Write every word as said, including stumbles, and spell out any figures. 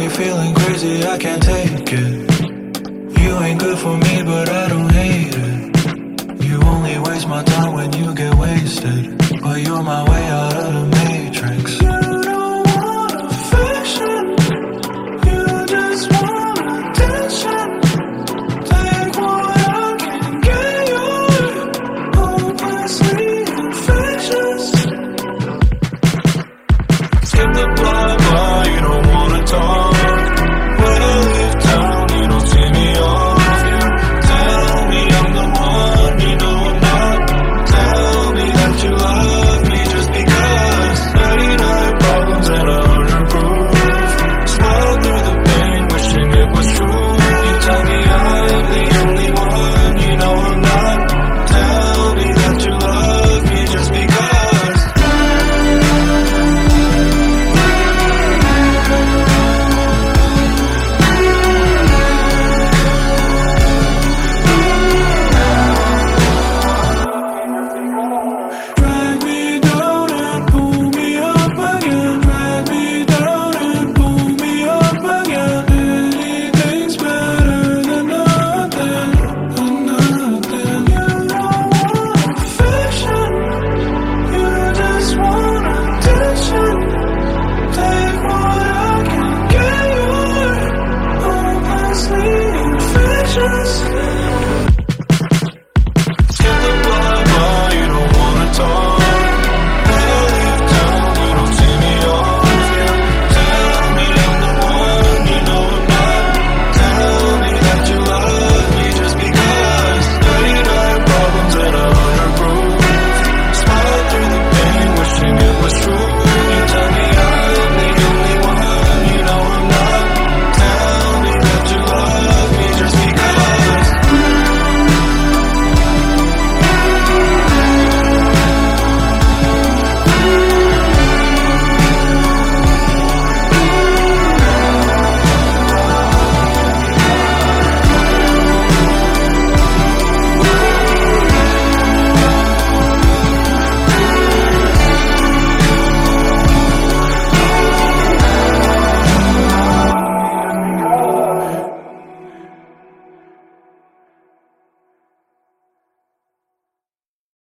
me feeling crazy, I can't take it. You ain't good for me, but I don't hate it. You only waste my time when you get wasted, but you're my way out of the